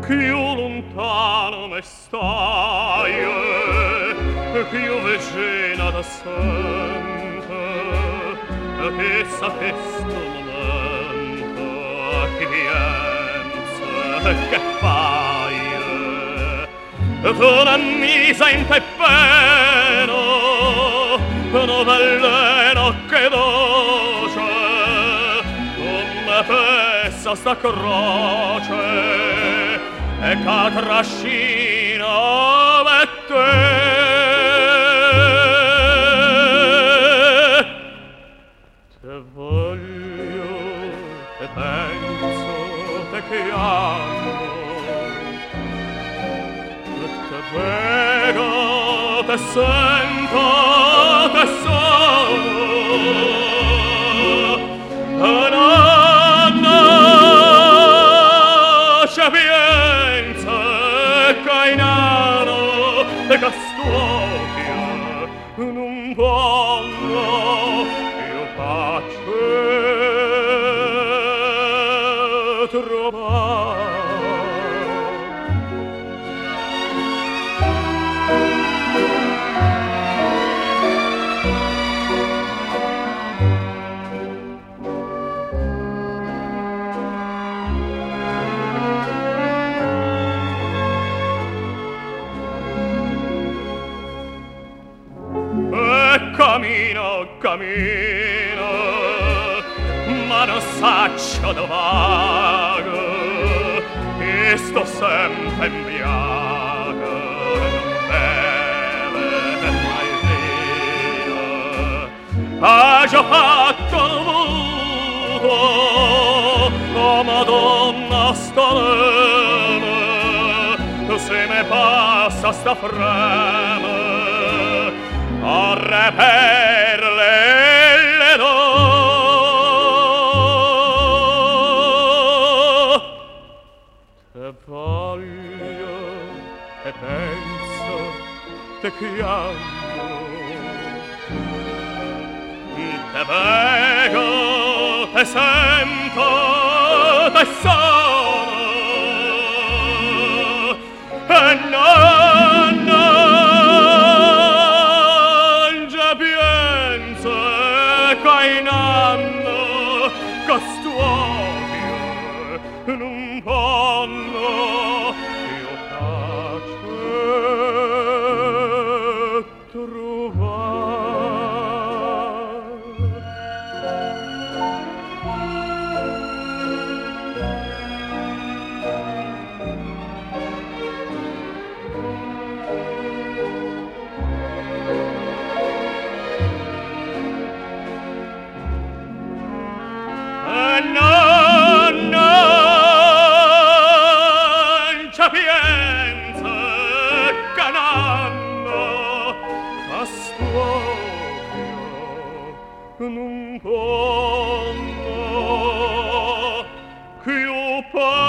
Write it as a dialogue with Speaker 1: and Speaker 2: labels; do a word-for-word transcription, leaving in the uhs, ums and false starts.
Speaker 1: più lontano me stai, più vicina da sento, che sapessi momento, che vienza, che fai, tu non mi senti bene, no veleno che doce, come pesa sta croce, e che trascina me te. Te voglio, te penso, te chiamo, te vedo, te sento, te sono. Anna, sapienza, cainano, e castoria, non voglio io pace trovare. Cammino, cammino, ma non saccio dove vago, e sto sempre in biago, non beve mai vino. Ha già fatto il muto, oh Madonna stolena, se me passa sta freme, corre per le do. Te voglio, te penso, te chiamo, te vedo, te sento, te sono, e non, non già pienso cainanno costuorio non vanno io pace trovare. Non, non sapienza cananno castorio non vanno che io